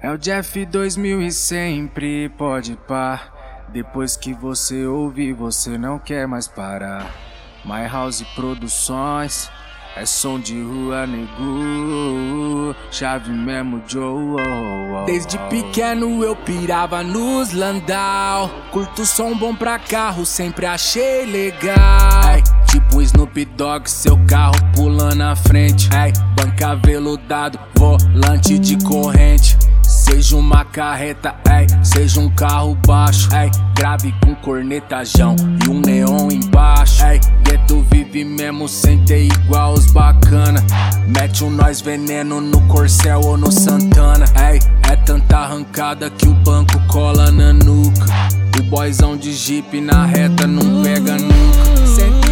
É o Jeff 2000 e sempre pode pá. Depois que você ouvir, você não quer mais parar. My House Produções, é som de rua, nego. Chave mesmo, Joe. Desde pequeno eu pirava nos Landau. Curto som bom pra carro, sempre achei legal. Ay, tipo Snoop Dogg, seu carro pulando na frente. Ay, banca veludado, volante de corrente. Seja uma carreta, ay, seja um carro baixo, ay, grave com cornetajão e um neon embaixo. Ay, gueto vive mesmo sem ter igual os bacana. Mete um nós veneno no Corcel ou no Santana. Ay, é tanta arrancada que o banco cola na nuca. O boyzão de Jeep na reta não pega nunca.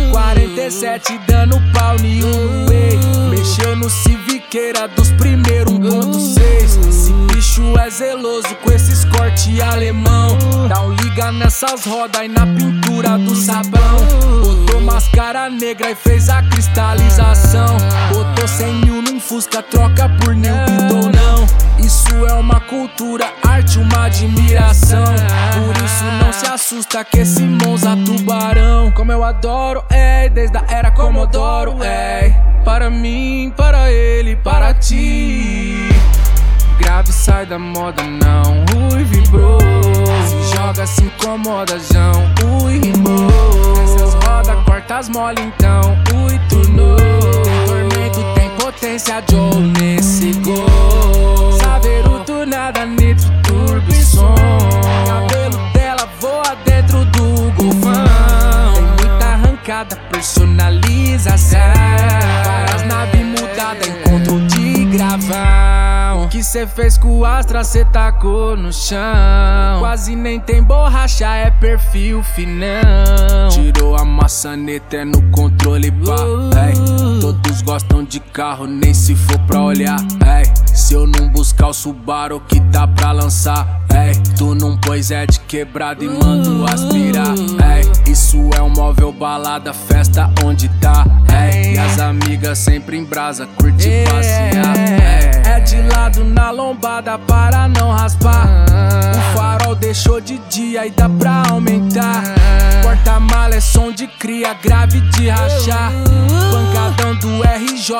147 dando pau nenhum no way. Mexeu no Civiqueira dos primeiros 1.6. Esse bicho é zeloso com esses corte alemão. Dá um liga nessas rodas e na pintura do sabão. Botou máscara negra e fez a cristalização. Botou 100 mil num Fusca, troca por New Beetle não. Isso é uma cultura, arte, uma admiração. Por isso não se assusta que esse Monza tubarão. Como eu adoro, desde a era Commodoro, para mim, para ele, para ti. Grave, sai da moda não, ui, vibrou. Se joga, se incomoda, jão, ui, rimou. Nessas rodas, corta as mole então, ui, turnou. Tem tormento, tem potência, Joe, nesse gol. Saveiro, tunada, nitro, turbo e som. Cabelo dela voa dentro do golfão. Tem muita arrancada, personalização. Várias naves mudadas, encontro de gravão. O que cê fez com o Astra, cê tacou no chão. Quase nem tem borracha, é perfil finão. Tirou a maçaneta, é no controle, pá. Todos gostam de carro, nem se for pra olhar. Se eu não buscar o Subaru que dá pra lançar, tu não pôs de quebrado e mando aspirar. Isso é um móvel balada, festa onde tá. E as amigas sempre em brasa, curte passear. É de lado na lombada para não raspar. O farol deixou de dia e dá pra aumentar. Porta-mala é som de cria, grave de rachar. Pancadão do RJ,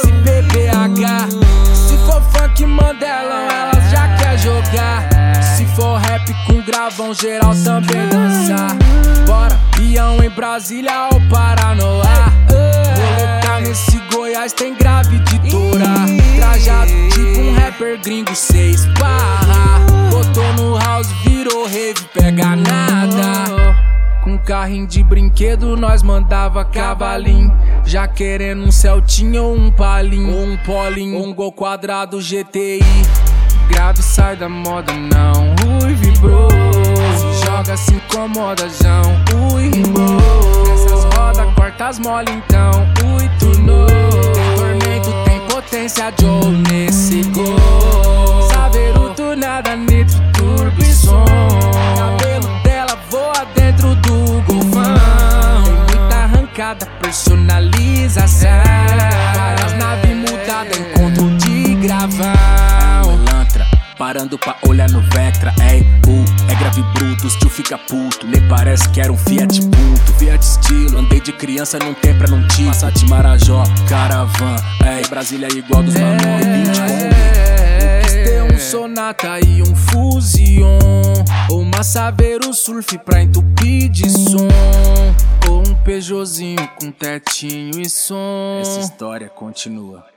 SPBH. Se for funk Mandelão, elas já quer jogar. Se for rap com gravão, geral também dançar. Bora, peão em Brasília ou Paranoá. Roleta nesse Goiás tem grave de torar. Trajado tipo um rapper gringo, 6 barra. Botou no house, virou rave, pega nada. Com carrinho de brinquedo nós mandava cavalinho. Já querendo um Celtinha ou um Palinho, ou um Polinho, ou um Gol quadrado GTI. Grave, sai da moda não, ui, vibrou. Se joga, se incomoda, jão, ui, rimou. Nessas rodas, corta as mole então, ui, turnou. Tem tormento, tem potência, Joe, nesse gol. Saveiro, tunada, nitro, turbo e som. Cabelo dela voa dentro do golfão. Tem muita arrancada, personalização. Várias naves mudadas, encontro de gravão. Lantra, parando pra olhar no Vectra, é grave bruto, tio fica puto. Nem parece que era um Fiat Punto. Fiat estilo, andei de criança num tempo pra não te Passat Marajó, Caravan, Brasília igual dos Manon, 20 Kombi. Quis ter um Sonata e um Fusion, ou uma Saveiro Surf pra entupir de som, ou um Peugeotzinho com tetinho e som. Essa história continua.